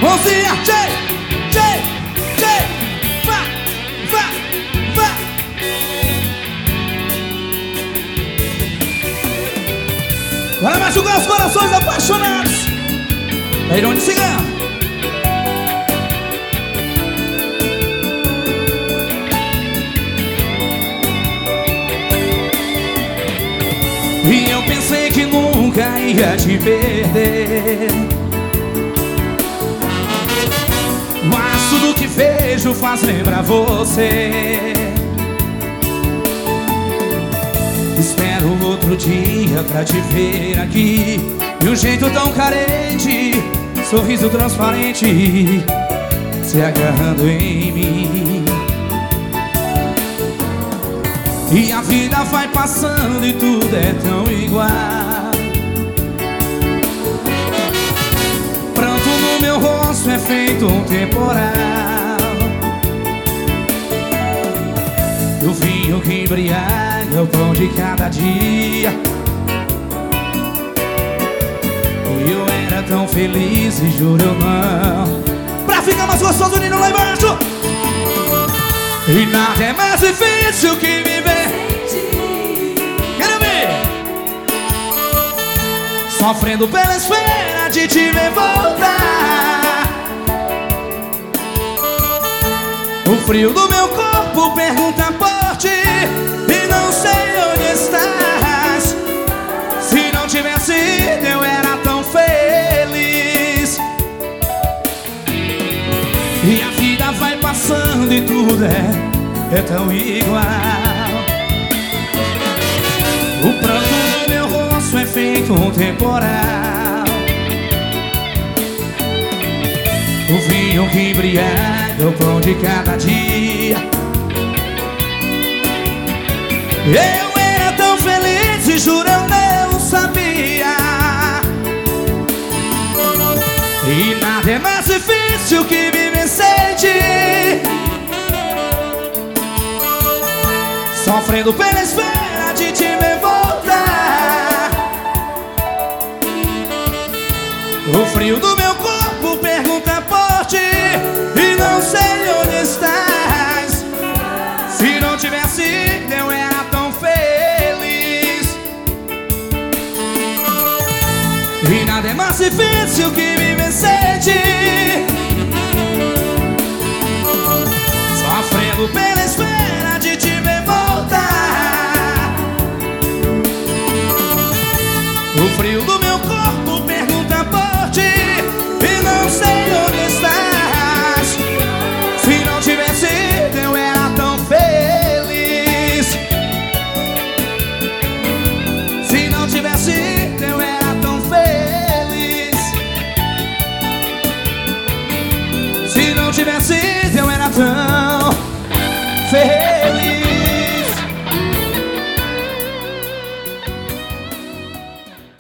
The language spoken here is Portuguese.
Mãozinha, tchê, tchê, tchê. Vá, vá, vá. Para machucar os corações apaixonados. Irone Cigano. E eu pensei que nunca ia te perder, mas tudo que vejo faz lembrar você. Espero outro dia pra te ver aqui, de um jeito tão carente, sorriso transparente, se agarrando em mim. E a vida vai passando e tudo é tão igual. Pranto no meu rosto é feito um temporal. O vinho que embriaga é o pão de cada dia. E eu era tão feliz e juro eu não. Pra ficar mais gostoso, Nino, lá embaixo. E nada é mais difícil que viver. Quero ver. Sofrendo pela espera de te ver voltar. O frio do meu corpo pergunta por ti e não sei onde estás. Se não tivesse ido eu era tão feliz. E a vida vai passando e tudo é tão igual. O pranto no meu rosto é feito um temporal. O vinho que embriaga é o pão de cada dia. Eu era tão feliz e juro eu não sabia. E nada é mais difícil que viver sem ti. Sofrendo pela espera de te ver voltar. O frio do meu corpo pergunta por ti e não sei onde estás. Se não tivesse ido eu era tão feliz. E nada é mais difícil que viver sem ti. Sofrendo pela espera de te ver voltar. O frio do meu corpo pergunta por ti e não sei onde estás. Se não tivesse ido eu era tão feliz. Se não tivesse ido eu era tão feliz. Se não tivesse ido eu era tão feliz.